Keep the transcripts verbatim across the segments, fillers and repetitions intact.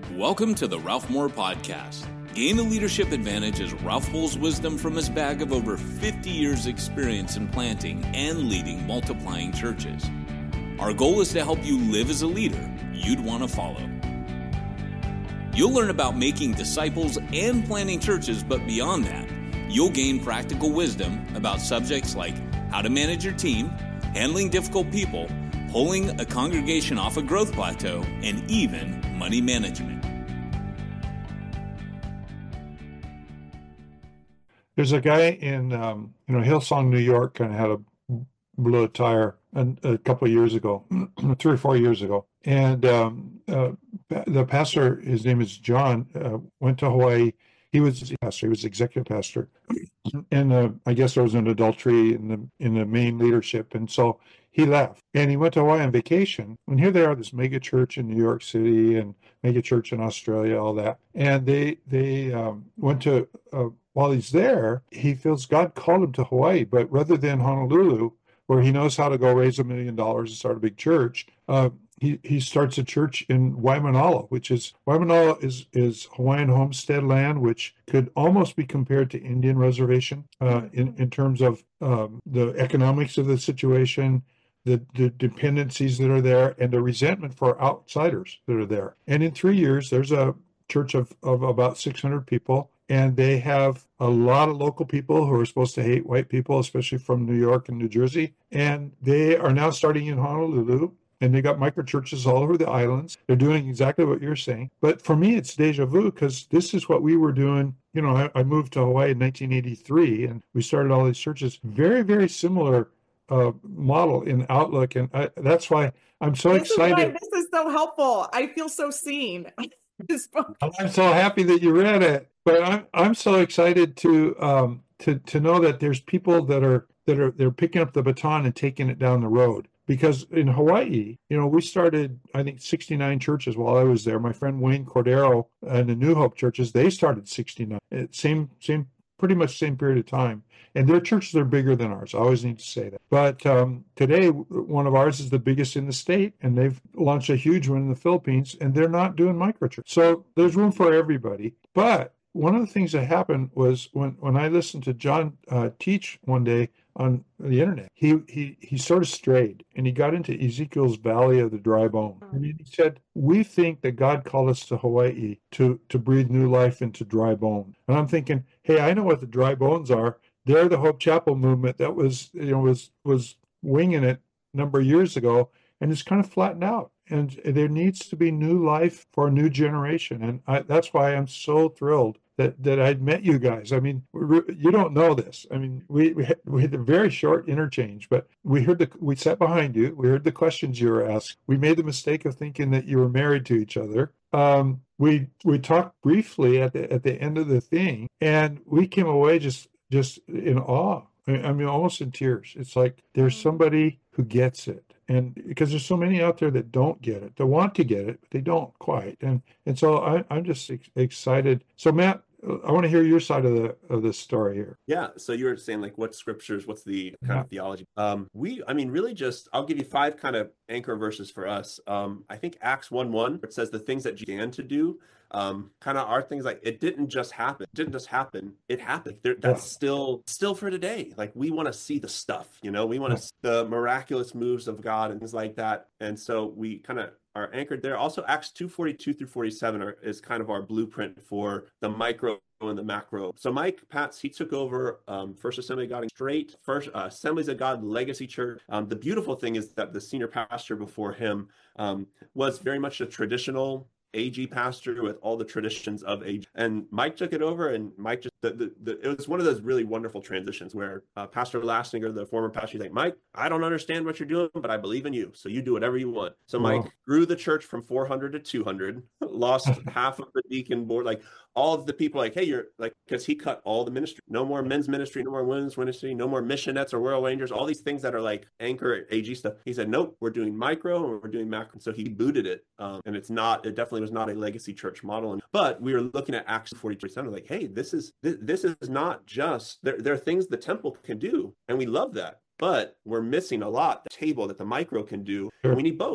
Welcome to the Ralph Moore Podcast. Gain a leadership advantage as Ralph pulls wisdom from his bag of over fifty years experience in planting and leading multiplying churches. Our goal is to help you live as a leader you'd want to follow. You'll learn about making disciples and planting churches, but beyond that, you'll gain practical wisdom about subjects like how to manage your team, handling difficult people, pulling a congregation off a growth plateau, and even money management. There's a guy in um, you know Hillsong, New York, kind of had a blew a tire a, a couple of years ago, three or four years ago, and um, uh, the pastor, his name is John, uh, went to Hawaii. He was pastor. He was executive pastor, and uh, I guess there was an adultery in the in the main leadership, and so he left and he went to Hawaii on vacation. And here they are, this mega church in New York City and mega church in Australia, all that. And they they um, went to. Uh, While he's there, he feels God called him to Hawaii, but rather than Honolulu, where he knows how to go raise a million dollars and start a big church, uh, he he starts a church in Waimanalo, which is Waimanalo is is Hawaiian homestead land, which could almost be compared to Indian reservation uh, in in terms of um, the economics of the situation, the the dependencies that are there, and the resentment for outsiders that are there. And in three years, there's a church of of about six hundred people. And they have a lot of local people who are supposed to hate white people, especially from New York and New Jersey. And they are now starting in Honolulu, and they got micro churches all over the islands. They're doing exactly what you're saying. But for me, it's deja vu, because this is what we were doing. You know, I, I moved to Hawaii in nineteen eighty-three, and we started all these churches. Very, very similar uh, model in outlook. And I, that's why I'm so this excited. Is why this is so helpful. I feel so seen. I'm so happy that you read it. But I'm I'm so excited to um to to know that there's people that are that are they're picking up the baton and taking it down the road. Because in Hawaii, you know, we started I think sixty-nine churches while I was there. My friend Wayne Cordero and the New Hope churches, they started sixty-nine. Same same pretty much same period of time. And their churches are bigger than ours. I always need to say that. But um, today, one of ours is the biggest in the state, and they've launched a huge one in the Philippines, and they're not doing microchurch. So there's room for everybody. But one of the things that happened was when, when I listened to John uh, teach one day on the internet, he, he he sort of strayed, and he got into Ezekiel's Valley of the Dry Bone. And he said, we think that God called us to Hawaii to, to breathe new life into dry bone. And I'm thinking, hey, I know what the dry bones are. They're the Hope Chapel movement that was, you know, was was winging it a number of years ago, and it's kind of flattened out. And there needs to be new life for a new generation, and I, that's why I'm so thrilled that that I'd met you guys. I mean, you don't know this. I mean, we we had, we had a very short interchange, but we heard the we sat behind you. We heard the questions you were asked. We made the mistake of thinking that you were married to each other. Um, we we talked briefly at the at the end of the thing, and we came away just. just in awe. I mean, almost in tears. It's like there's somebody who gets it. And because there's so many out there that don't get it, they want to get it, but they don't quite. And and so I, I'm just ex- excited. So Matt, I want to hear your side of the of this story here. Yeah. So you were saying like what scriptures, what's the kind yeah. of theology? Um, we, I mean, really just, I'll give you five kind of anchor verses for us. Um, I think Acts one one, it says the things that you began to do. Um, kind of are things like it didn't just happen. It didn't just happen. It happened. There, that's yeah. still still for today. Like we want to see the stuff, you know, we want to yeah. see the miraculous moves of God and things like that. And so we kind of are anchored there. Also, Acts two forty-two through forty-seven are, is kind of our blueprint for the micro and the macro. So Mike Patz, he took over um, First Assembly of God straight, First uh, Assemblies of God Legacy Church. Um, the beautiful thing is that the senior pastor before him um, was very much a traditional A G pastor with all the traditions of A G. And Mike took it over, and Mike just, the, the, the, it was one of those really wonderful transitions where uh, Pastor Lastinger, the former pastor, he's like, Mike, I don't understand what you're doing, but I believe in you. So you do whatever you want. So Mike wow. grew the church from four hundred to two hundred, lost half of the deacon board, like all of the people like, hey, you're like, because he cut all the ministry, no more men's ministry, no more women's ministry, no more missionettes or Royal Rangers, all these things that are like anchor A G stuff. He said, nope, we're doing micro and we're doing macro. So he booted it. Um, and it's not, it definitely was not a legacy church model. And, but we were looking at Acts forty-three seven, like, hey, this is, this, this is not just, there, there are things the temple can do. And we love that, but we're missing a lot, the table that the micro can do. And we need both.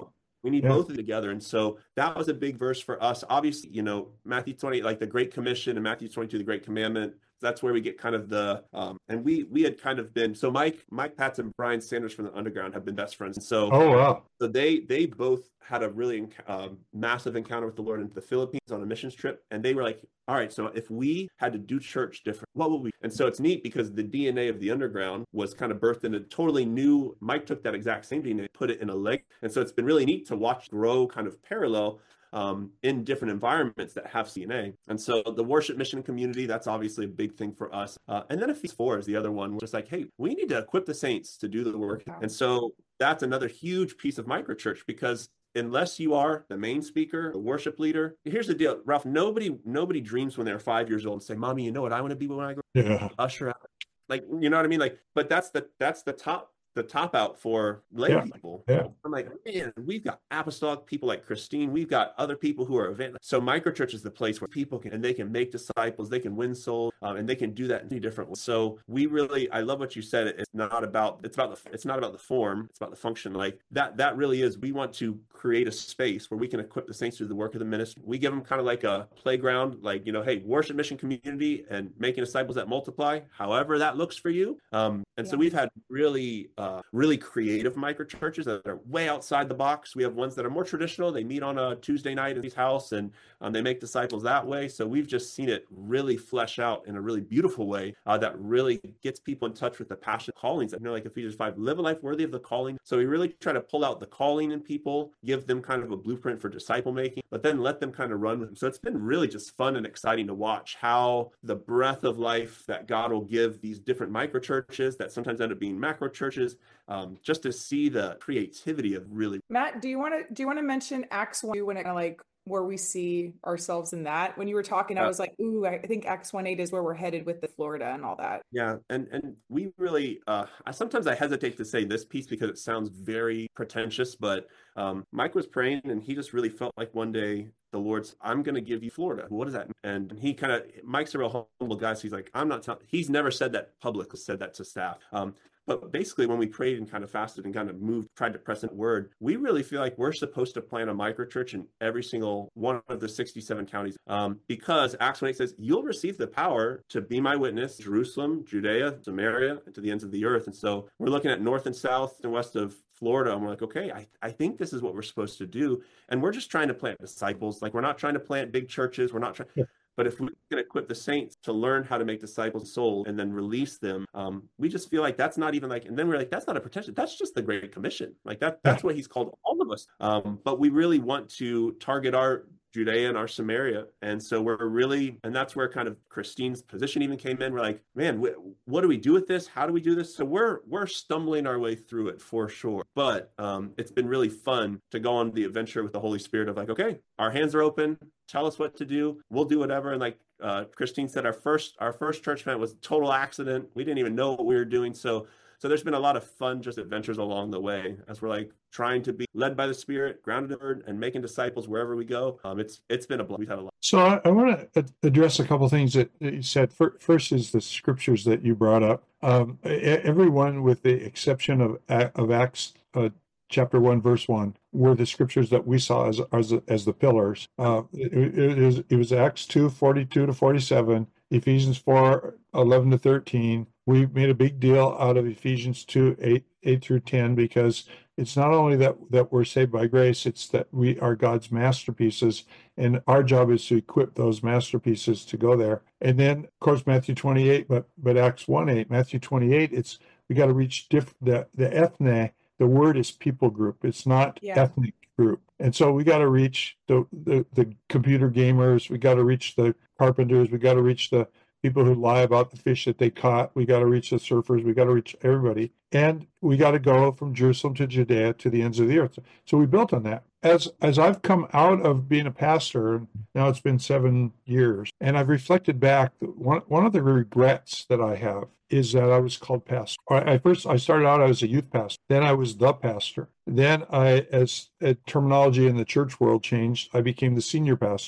We need Yeah. both of them together. And so that was a big verse for us. Obviously, you know, Matthew twenty, like the Great Commission, and Matthew twenty-two, the Great Commandment. That's where we get kind of the, um, and we we had kind of been, so Mike, Mike Patz and Brian Sanders from the Underground have been best friends. And so, Oh, wow. so they they both had a really um, massive encounter with the Lord in the Philippines on a missions trip. And they were like, all right, so if we had to do church different, what would we? And so it's neat because the D N A of the Underground was kind of birthed in a totally new, Mike took that exact same D N A, put it in a leg. And so it's been really neat to watch grow kind of parallel Um, in different environments that have C N A. And so the worship mission community, that's obviously a big thing for us. Uh, and then Ephesians four is the other one. We're just like, hey, we need to equip the saints to do the work. And so that's another huge piece of microchurch, because unless you are the main speaker, the worship leader, here's the deal, Ralph, nobody, nobody dreams when they're five years old and say, Mommy, you know what I want to be when I grow up? Yeah. Usher out. Like, you know what I mean? Like, but that's the, that's the top the top out for lay Yeah. people. Yeah. I'm like, man, we've got apostolic people like Christine. We've got other people who are event. So microchurch is the place where people can, and they can make disciples, they can win souls, um, and they can do that in different ways. So we really, I love what you said. It's not about, it's about the, it's not about the form. It's about the function. Like that, that really is, we want to create a space where we can equip the saints to do the work of the ministry. We give them kind of like a playground, like, you know, hey, worship mission community and making disciples that multiply, however that looks for you. Um, and yeah. So we've had really, uh, Uh, really creative microchurches that are way outside the box. We have ones that are more traditional. They meet on a Tuesday night in his house, and um, they make disciples that way. So we've just seen it really flesh out in a really beautiful way uh, that really gets people in touch with the passion callings. I know, like Ephesians five, live a life worthy of the calling. So we really try to pull out the calling in people, give them kind of a blueprint for disciple making, but then let them kind of run with them. So it's been really just fun and exciting to watch how the breath of life that God will give these different microchurches that sometimes end up being macro churches. Um, just to see the creativity of really. Matt, do you want to do you want to mention Acts one when it like where we see ourselves in that? When you were talking, uh, I was like, ooh, I think Acts one eight is where we're headed with the Florida and all that. Yeah, and and we really, uh, I sometimes I hesitate to say this piece because it sounds very pretentious, but um, Mike was praying and he just really felt like one day the Lord's, I'm going to give you Florida. What does that mean? And he kind of, Mike's a real humble guy, so he's like, I'm not telling. He's never said that publicly, said that to staff. Um, But basically, when we prayed and kind of fasted and kind of moved, tried to press in word, we really feel like we're supposed to plant a microchurch in every single one of the sixty-seven counties. Um, because Acts one eight says, you'll receive the power to be my witness, Jerusalem, Judea, Samaria, and to the ends of the earth. And so we're looking at north and south and west of Florida, and we're like, okay, I, I think this is what we're supposed to do. And we're just trying to plant disciples. Like, we're not trying to plant big churches. We're not trying... Yeah. But if we can equip the saints to learn how to make disciples of souls and then release them, um, we just feel like that's not even like, and then we're like, that's not a pretension. That's just the Great Commission. Like that, that's what he's called all of us. Um, but we really want to target our Judea and our Samaria. And so we're really, and that's where kind of Christine's position even came in. We're like, man, wh- what do we do with this? How do we do this? So we're, we're stumbling our way through it for sure. But um, it's been really fun to go on the adventure with the Holy Spirit of like, okay, our hands are open. Tell us what to do. We'll do whatever. And like uh, Christine said, our first, our first church event was a total accident. We didn't even know what we were doing. So So there's been a lot of fun just adventures along the way as we're like trying to be led by the Spirit, grounded in the Word, and making disciples wherever we go. Um, it's it's been a blast. We've had a lot. So I, I want to address a couple of things that you said. First is the scriptures that you brought up. Um, everyone, with the exception of of Acts uh, chapter one, verse one, were the scriptures that we saw as as, as the pillars. Uh, it, it, was, it was Acts two, forty-two to forty-seven, Ephesians four, eleven to thirteen. We made a big deal out of Ephesians two, eight, eight through ten, because it's not only that, that we're saved by grace, it's that we are God's masterpieces, and our job is to equip those masterpieces to go there. And then, of course, Matthew twenty-eight, but but Acts one eight, Matthew twenty-eight, it's we got to reach diff, the, the ethne. The word is people group. It's not yeah. ethnic group. And so we got to reach the, the, the computer gamers. We got to reach the carpenters. We got to reach the people who lie about the fish that they caught. We got to reach the surfers. We got to reach everybody. And we got to go from Jerusalem to Judea to the ends of the earth. So we built on that. As as I've come out of being a pastor, now it's been seven years, and I've reflected back, one, one of the regrets that I have is that I was called pastor. I first, I started out as a youth pastor. Then I was the pastor. Then I, as a terminology in the church world changed, I became the senior pastor.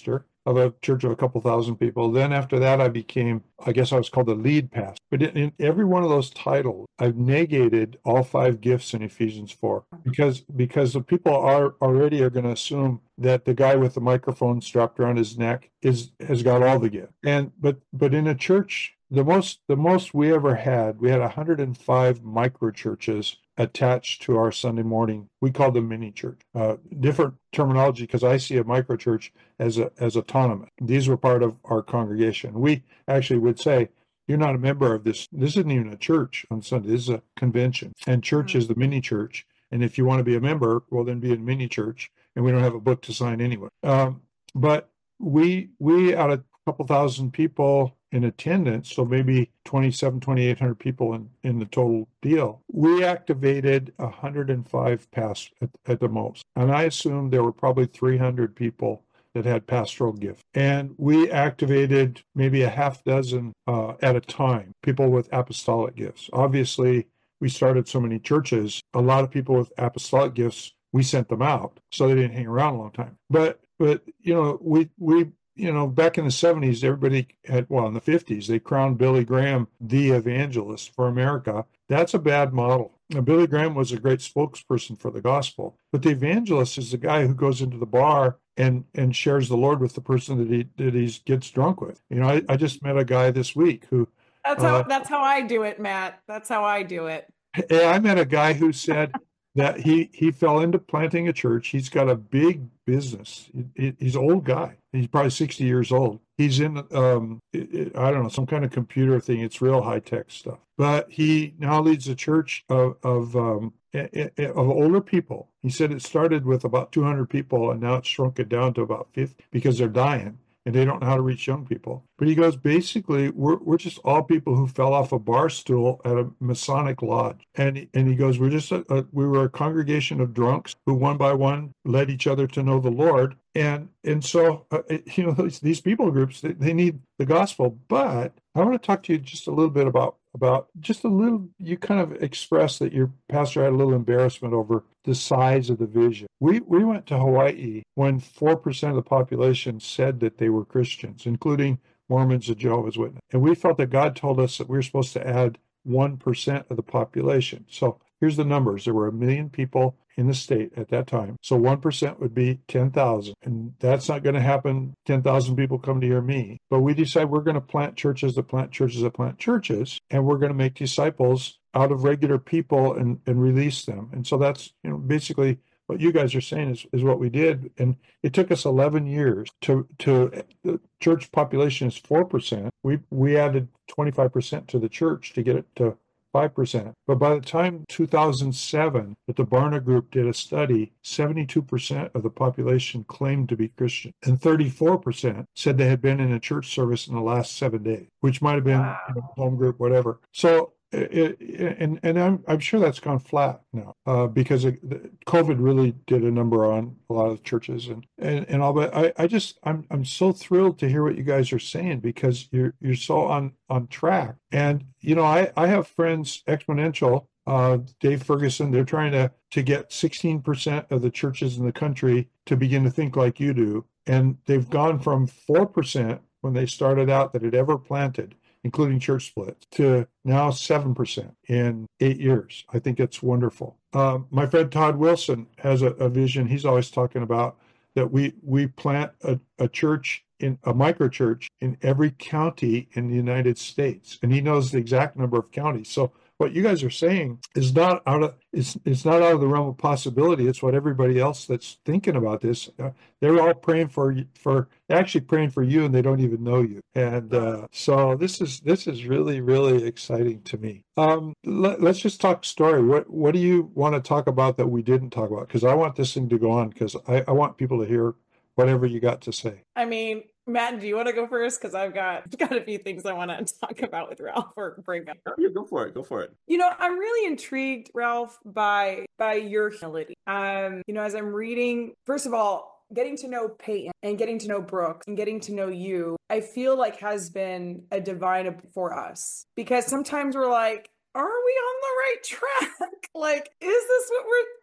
of a church of a couple thousand people. Then after that, I became, I guess I was called the lead pastor. But in, in every one of those titles, I've negated all five gifts in Ephesians four because because the people are already are going to assume that the guy with the microphone strapped around his neck is has got all the gifts. And but but in a church, the most the most we ever had, we had one hundred five micro churches attached to our Sunday morning. We called them mini church. Uh, different terminology because I see a micro church as a as autonomous. These were part of our congregation. We actually would say, you're not a member of this. This isn't even a church on Sunday. This is a convention. And church mm-hmm. is the mini church. And if you want to be a member, well, then be a mini church. And we don't have a book to sign anyway. Um, but we we out of a couple thousand people in attendance, so maybe twenty-seven, twenty-eight hundred people in, in the total deal, we activated one hundred five pastors at, at the most. And I assume there were probably three hundred people that had pastoral gifts. And we activated maybe a half dozen uh, at a time, people with apostolic gifts. Obviously, we started so many churches, a lot of people with apostolic gifts, we sent them out, so they didn't hang around a long time. But, but you know, we we you know, back in the seventies, everybody had, well, in the fifties, they crowned Billy Graham the evangelist for America. That's a bad model. Now, Billy Graham was a great spokesperson for the gospel, but the evangelist is the guy who goes into the bar and and shares the Lord with the person that he that he gets drunk with. You know, I, I just met a guy this week who. That's how uh, that's how I do it, Matt. That's how I do it. I met a guy who said that he he fell into planting a church. He's got a big business. He, he's an old guy. He's probably sixty years old. He's in, um, I don't know, some kind of computer thing. It's real high-tech stuff. But he now leads a church of of, um, of older people. He said it started with about two hundred people, and now it's shrunk it down to about fifty because they're dying, and they don't know how to reach young people. But he goes, basically, we're we're just all people who fell off a bar stool at a Masonic lodge. And, and he goes, we're just, a, a, we were a congregation of drunks who one by one led each other to know the Lord. And and so, uh, you know, these, these people groups, they, they need the gospel. But I want to talk to you just a little bit about, about just a little, you kind of expressed that your pastor had a little embarrassment over the size of the vision. We we went to Hawaii when four percent of the population said that they were Christians, including Mormons and Jehovah's Witnesses. And we felt that God told us that we were supposed to add one percent of the population. So here's the numbers. There were a million people in the state at that time. So one percent would be ten thousand. And that's not going to happen. ten thousand people come to hear me. But we decided we're going to plant churches that plant churches that plant churches. And we're going to make disciples out of regular people and, and release them. And so that's, you know, basically what you guys are saying is, is what we did. And it took us eleven years to, to the church population is four percent. We, we added twenty-five percent to the church to get it to five percent. But by the time two thousand seven, that the Barna Group did a study, seventy-two percent of the population claimed to be Christian, and thirty-four percent said they had been in a church service in the last seven days, which might have been wow. you know, home group, whatever. So, it, it, and and I'm I'm sure that's gone flat now uh, because it, COVID really did a number on a lot of the churches and and, and all. But I, I just I'm I'm so thrilled to hear what you guys are saying because you're you're so on on track. And you know I I have friends Exponential. Uh, Dave Ferguson, they're trying to, to get sixteen percent of the churches in the country to begin to think like you do. And they've gone from four percent when they started out that had ever planted, including church splits, to now seven percent in eight years. I think it's wonderful. Uh, my friend Todd Wilson has a, a vision. He's always talking about that we, we plant a, a church in a micro church in every county in the United States. And he knows the exact number of counties. So what you guys are saying is not out of it's it's not out of the realm of possibility. It's what everybody else that's thinking about this. Uh, they're all praying for for actually praying for you, and they don't even know you. And uh, so this is this is really really exciting to me. Um, let, let's just talk story. What what do you want to talk about that we didn't talk about? Because I want this thing to go on. Because I, I want people to hear whatever you got to say. I mean, Matt, do you want to go first? Because I've got got a few things I want to talk about with Ralph or bring up. Yeah, go for it. Go for it. You know, I'm really intrigued, Ralph, by by your humility. Um, you know, as I'm reading, first of all, getting to know Peyton and getting to know Brooks and getting to know you, I feel like has been a divine for us. Because sometimes we're like, are we on the right track? Like, is this what we're we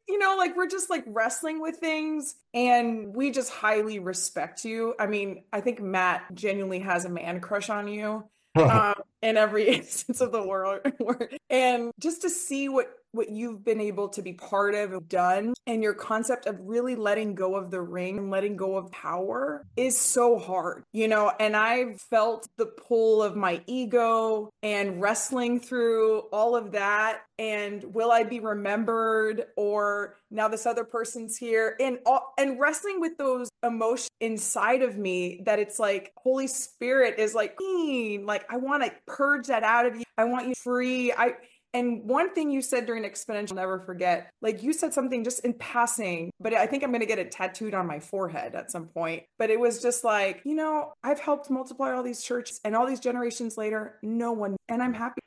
you know, like we're just like wrestling with things and we just highly respect you. I mean, I think Matt genuinely has a man crush on you. Um, in every instance of the world. And just to see what what you've been able to be part of and done, and your concept of really letting go of the ring and letting go of power is so hard, you know, and I've felt the pull of my ego and wrestling through all of that. And will I be remembered? Or now this other person's here, and all, and wrestling with those emotions inside of me that it's like Holy Spirit is like, like I want to purge that out of you. I want you free. I And one thing you said during Exponential, I'll never forget, like you said something just in passing, but I think I'm going to get it tattooed on my forehead at some point. But it was just like, you know, I've helped multiply all these churches, and all these generations later, no one, and I'm happy.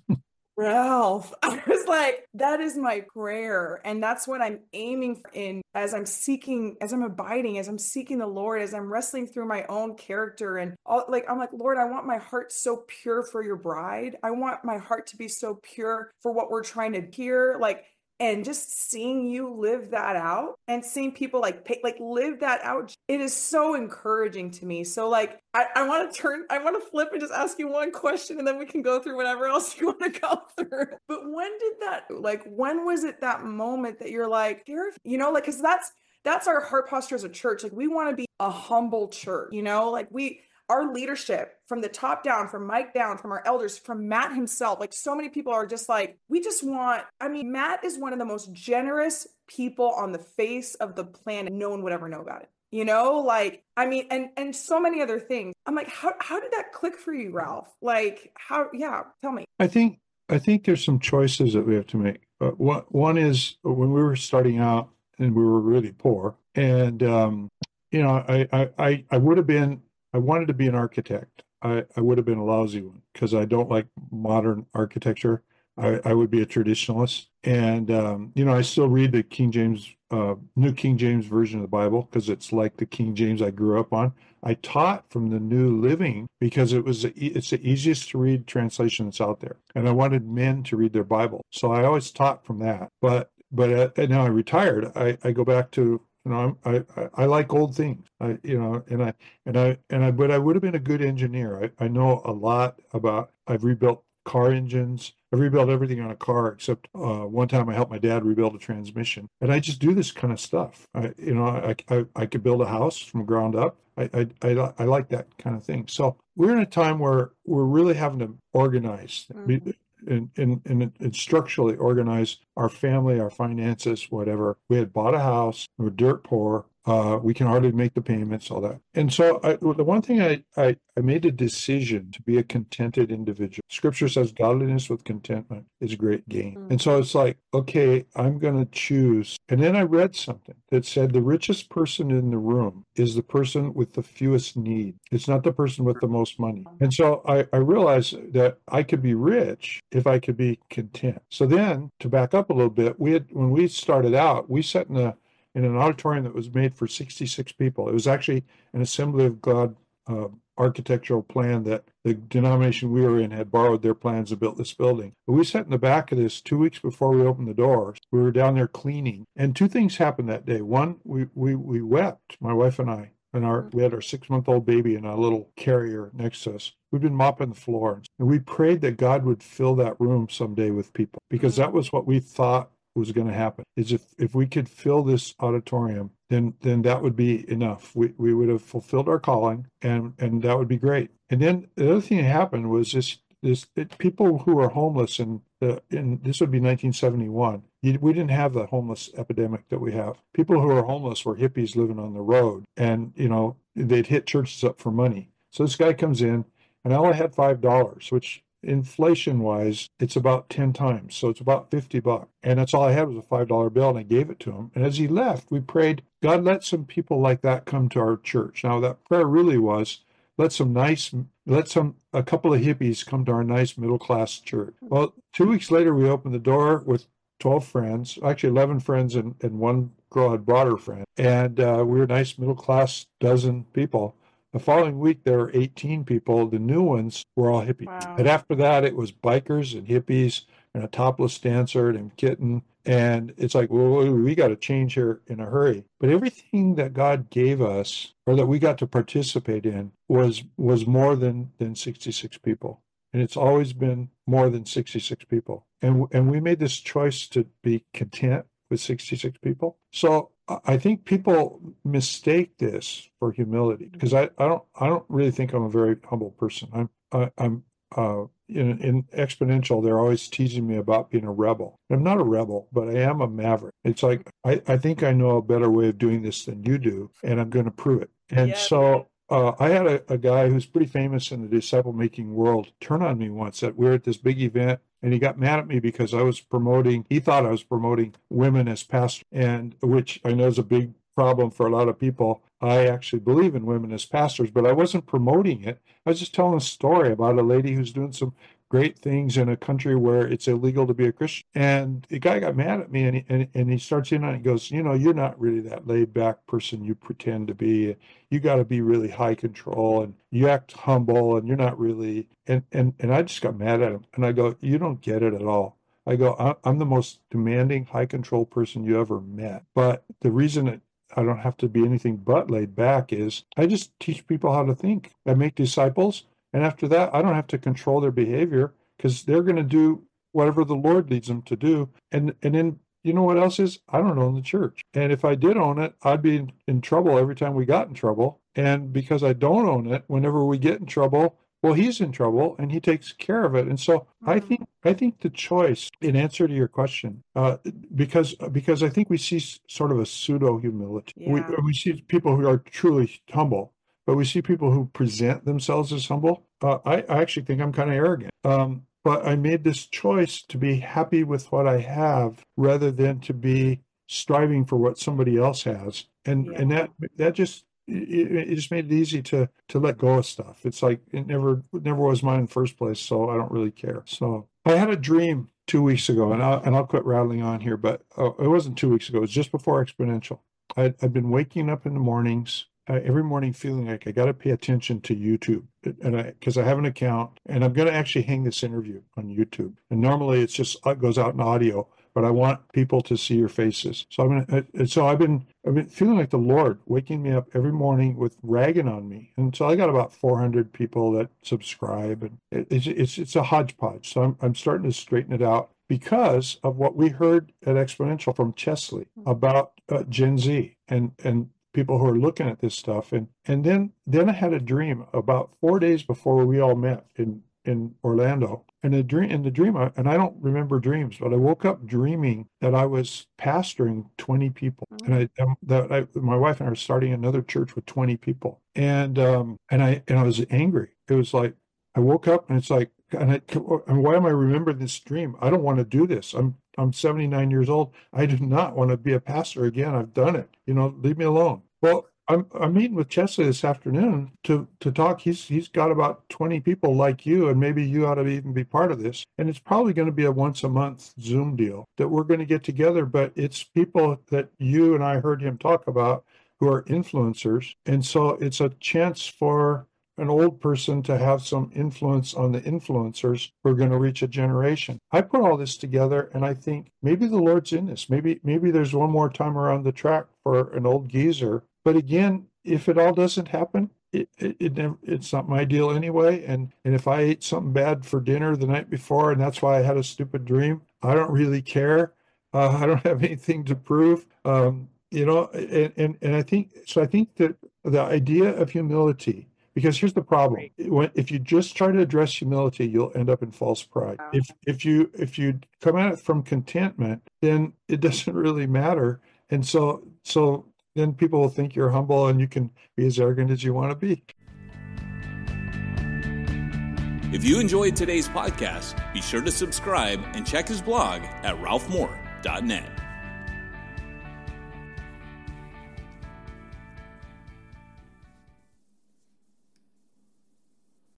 Ralph, I was like, that is my prayer. And that's what I'm aiming for in as I'm seeking, as I'm abiding, as I'm seeking the Lord, as I'm wrestling through my own character. And all, like, I'm like, Lord, I want my heart so pure for your bride. I want my heart to be so pure for what we're trying to hear. Like, and just seeing you live that out and seeing people like pay, like live that out, it is so encouraging to me. So like, I, I want to turn, I want to flip and just ask you one question, and then we can go through whatever else you want to go through. But when did that, like, when was it that moment that you're like, you know, like, cause that's, that's our heart posture as a church. Like we want to be a humble church, you know, like we, our leadership from the top down, from Mike down, from our elders, from Matt himself, like so many people are just like, we just want, I mean, Matt is one of the most generous people on the face of the planet. No one would ever know about it. You know, like, I mean, and, and so many other things. I'm like, how, how did that click for you, Ralph? Like how, yeah, tell me. I think, I think there's some choices that we have to make. Uh, one, one is when we were starting out and we were really poor, and, um, you know, I, I, I, I would have been, I wanted to be an architect. I, I would have been a lousy one because I don't like modern architecture. I, I would be a traditionalist. And, um, you know, I still read the King James, uh, New King James Version of the Bible because it's like the King James I grew up on. I taught from the New Living because it was, it's the easiest to read translation that's out there. And I wanted men to read their Bible. So I always taught from that. But, but uh, now I retired, I, I go back to, you know, I, I I like old things. I you know, and I and I and I but I would have been a good engineer. I, I know a lot about. I've rebuilt car engines. I've rebuilt everything on a car except uh, one time I helped my dad rebuild a transmission. And I just do this kind of stuff. I you know I I, I could build a house from ground up. I, I I I like that kind of thing. So we're in a time where we're really having to organize. Mm-hmm. And, and, and, and structurally organize our family, our finances, whatever. We had bought a house. We were dirt poor. Uh, we can hardly make the payments, all that. And so I, the one thing I, I, I made a decision to be a contented individual. Scripture says godliness with contentment is great gain. Mm-hmm. And so it's like, okay, I'm going to choose. And then I read something that said the richest person in the room is the person with the fewest need. It's not the person with the most money. And so I, I realized that I could be rich if I could be content. So then to back up a little bit, we had, when we started out, we sat in a in an auditorium that was made for sixty-six people. It was actually an Assembly of God uh, architectural plan that the denomination we were in had borrowed their plans and built this building. But we sat in the back of this two weeks before we opened the doors. We were down there cleaning. And two things happened that day. One, we we we wept, my wife and I. And our we had our six-month-old baby in a little carrier next to us. We'd been mopping the floor. And we prayed that God would fill that room someday with people, because that was what we thought was going to happen. Is if if we could fill this auditorium, then then that would be enough. We we would have fulfilled our calling, and and that would be great. And then the other thing that happened was this this it, people who were homeless, and in this would be nineteen seventy-one. You, we didn't have the homeless epidemic that we have. People who were homeless were hippies living on the road, and you know they'd hit churches up for money. So this guy comes in, and I only had five dollars, which inflation wise, it's about ten times. So it's about fifty bucks. And that's all I had was a five dollar bill, and I gave it to him. And as he left, we prayed, God, let some people like that come to our church. Now that prayer really was, let some nice, let some, a couple of hippies come to our nice middle-class church. Well, two weeks later, we opened the door with twelve friends, actually eleven friends, and, and one girl had brought her friend. And uh, we were a nice middle-class dozen people. The following week, there were eighteen people. The new ones were all hippies. Wow. And after that, it was bikers and hippies and a topless dancer named Kitten And it's like, well, we got to change here in a hurry. But everything that God gave us, or that we got to participate in, was was more than than sixty-six people. And it's always been more than sixty-six people. And and we made this choice to be content with sixty-six people. So I think people mistake this for humility, because I, I don't I don't really think I'm a very humble person. I'm I, I'm uh, in, in Exponential, they're always teasing me about being a rebel. I'm not a rebel, but I am a maverick. It's like, I, I think I know a better way of doing this than you do, and I'm going to prove it. And yeah. so uh, I had a, a guy who's pretty famous in the disciple-making world turn on me once. That we were at this big event, and he got mad at me because I was promoting, he thought I was promoting women as pastors, and which I know is a big problem for a lot of people. I actually believe in women as pastors, but I wasn't promoting it. I was just telling a story about a lady who's doing some great things in a country where it's illegal to be a Christian. And the guy got mad at me, and he, and, and he starts in on it and goes, you know, you're not really that laid back person you pretend to be. You got to be really high control, and you act humble, and you're not really. And, and, and I just got mad at him. And I go, you don't get it at all. I go, I'm the most demanding, high control person you ever met. But the reason that I don't have to be anything but laid back is I just teach people how to think. I make disciples. And after that, I don't have to control their behavior, because they're going to do whatever the Lord leads them to do. And and then, you know what else is? I don't own the church. And if I did own it, I'd be in, in trouble every time we got in trouble. And because I don't own it, whenever we get in trouble, well, he's in trouble and he takes care of it. And so mm-hmm. I think I think the choice, in answer to your question, uh, because because I think we see sort of a pseudo humility. Yeah. We we see people who are truly humble. But we see people who present themselves as humble. Uh, I, I actually think I'm kind of arrogant. Um, but I made this choice to be happy with what I have rather than to be striving for what somebody else has. And yeah. and that that just it, it just made it easy to to let go of stuff. It's like it never it never was mine in the first place, so I don't really care. So I had a dream two weeks ago, and I'll, and I'll quit rattling on here, but uh, it wasn't two weeks ago. It was just before Exponential. I'd, I'd been waking up in the mornings. Uh, every morning feeling like I got to pay attention to YouTube, and I because I have an account, and I'm going to actually hang this interview on YouTube. And normally it's just it goes out in audio, but I want people to see your faces. So I'm going to, so I've been I've been feeling like the Lord waking me up every morning with ragging on me, and so I got about four hundred people that subscribe, and it, it's it's it's a hodgepodge. So I'm I'm starting to straighten it out, because of what we heard at Exponential from Chesley about uh, Gen Z and and. people who are looking at this stuff. And and then then I had a dream about four days before we all met in, in Orlando. And the dream, in the dream, I, and I don't remember dreams, but I woke up dreaming that I was pastoring twenty people. Mm-hmm. And I, um, that I, my wife and I are starting another church with twenty people. And um, and I and I was angry. It was like, I woke up and it's like, and, I, and why am I remembering this dream? I don't want to do this. I'm I'm seventy-nine years old. I do not want to be a pastor again. I've done it. You know, leave me alone. Well, I'm I'm meeting with Chesley this afternoon to to talk. He's he's got about twenty people like you, and maybe you ought to even be part of this. And it's probably going to be a once a month Zoom deal that we're going to get together. But it's people that you and I heard him talk about who are influencers, and so it's a chance for an old person to have some influence on the influencers who are going to reach a generation. I put all this together, and I think maybe the Lord's in this. Maybe maybe there's one more time around the track for an old geezer. But again, if it all doesn't happen, it, it, it never, it's not my deal anyway. And, and if I ate something bad for dinner the night before, and that's why I had a stupid dream, I don't really care. Uh, I don't have anything to prove. Um, you know, and, and, and I think, so I think that the idea of humility, because here's the problem. When, if you just try to address humility, you'll end up in false pride. If if you if you come at it from contentment, then it doesn't really matter. And so so then people will think you're humble, and you can be as arrogant as you want to be. If you enjoyed today's podcast, be sure to subscribe and check his blog at ralph moore dot net.